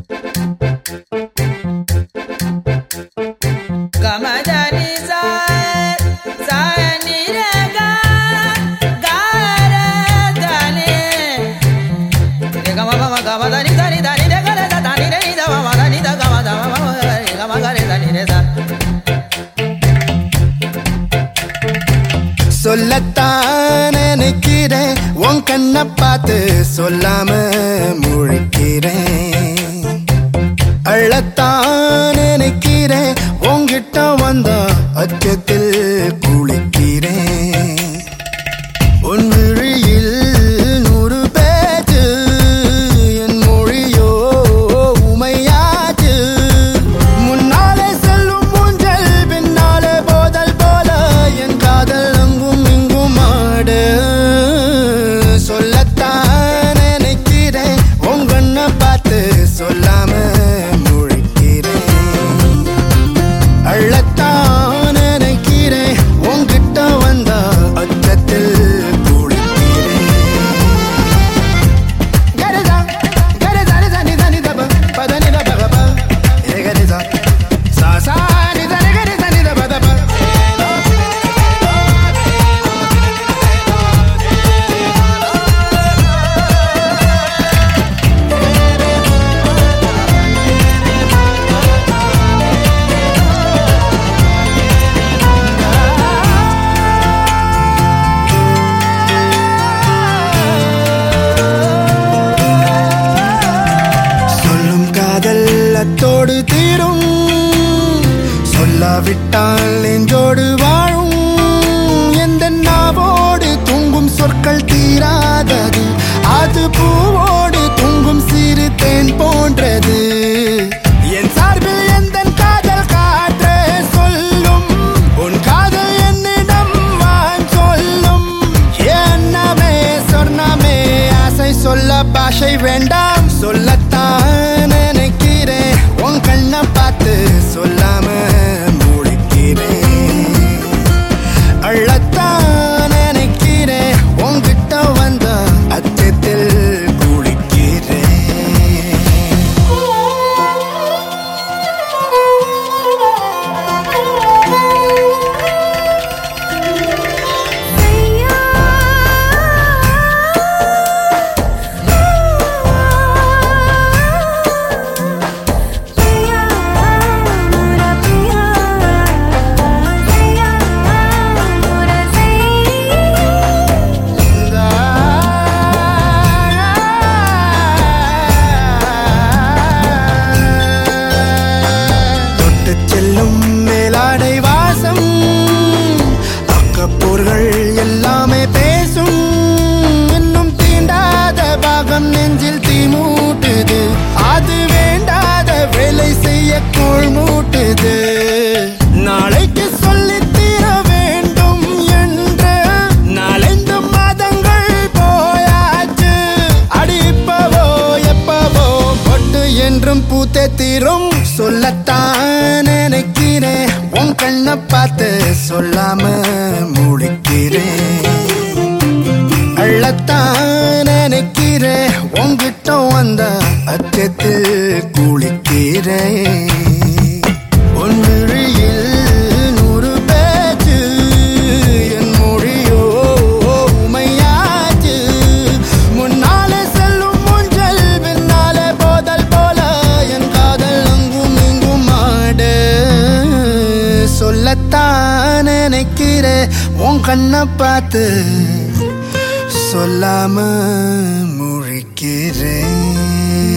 சொல்லத்தான் நினைக்கிறேன் உன் கண்ணை பார்த்து சொல்லாம முழிக்கிறேன். அழத்தான் நினைக்கிறேன் உன்கிட்ட வந்த அச்சத்தில் குளிக்கிறேன். உன் விழியில் 100 பேச்சு என் மொழியோ உமையாச்சு. முன்னாலே செல்லும் ஊஞ்சல் பின்னாலே போதல் போல என் காதல் அங்கும் இங்கும் ஆடு. சொல்லத்தான் நினைக்கிறேன் உன் கண்ணை பார்த்து சொல்லாம முழிக்கிறேன். அழத்தான் நினைக்கிறேன் உன்கிட்ட வந்த அச்சத்தில் தோடு தீரும். சொல்லாவிட்டால் நெஞ்சோடு வாழும். எந்த நாவோடு தூங்கும் சொற்கள் தீராதது. அது பூவோடு தூங்கும் சிறு தேன் போன்றது. என் சார்பில் எந்த காதல் காற்று சொல்லும். உன் காதல் என்னிடம் வான் சொல்லும். என்னமே சொர்ணமே ஆசை சொல்ல பாஷை வேண்டாம். சொல்லத்தான் நினைக்கிறேன் உன் கண்ணை பார்த்து சொல்லாம முழிக்கிறேன். அழத்தான் நினைக்கிறேன் உன்கிட்ட வந்த அச்சத்தில் குளிக்கிறேன். செல்லும் மேலாடை வாசம் அக்கப்போர்கள் எல்லாமே பேசும். இன்னும் தீண்டாத பாகம் நெஞ்சில் தீ மூட்டுது. அது வேண்டாத வேலை செய்ய கூழ் மூட்டுது. நாளைக்கு சொல்லி தீர வேண்டும் என்று 4 மாதங்கள் போயாச்சு. அடி இப்பவோ எப்பவோ பொட்டு என்றும் பூத்தே தீரும். சொல்லத்தான் நினைக்கிறேன் உன் கண்ணை பார்த்து சொல்லாம முழிக்கிறேன். அழத்தான் நினைக்கிறேன் உன்கிட்ட வந்த அச்சத்தில் குளிக்கிறேன். உன் விழியில் 100 பேச்சு என் மொழியோ உமையாச்சு. முன்னாலே செல்லும் ஊஞ்சல் பின்னாலே போதல் போல என் காதல் அங்கும் இங்கும் ஆடு. சொல்லத்தான் நினைக்கிறேன் உன் கண்ணை பார்த்து சொல்லாம முழிக்கிறேன்.